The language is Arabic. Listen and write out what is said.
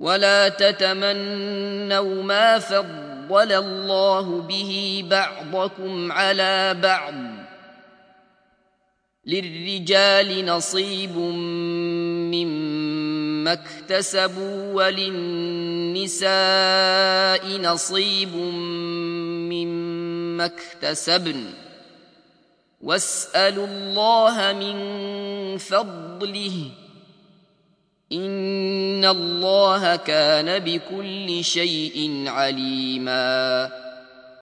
ولا تتمنوا ما فضل الله به بعضكم على بعض للرجال نصيب مما اكتسبوا وللنساء نصيب مما اكتسبن واسألوا الله من فضله إن الله كان بكل شيء عليما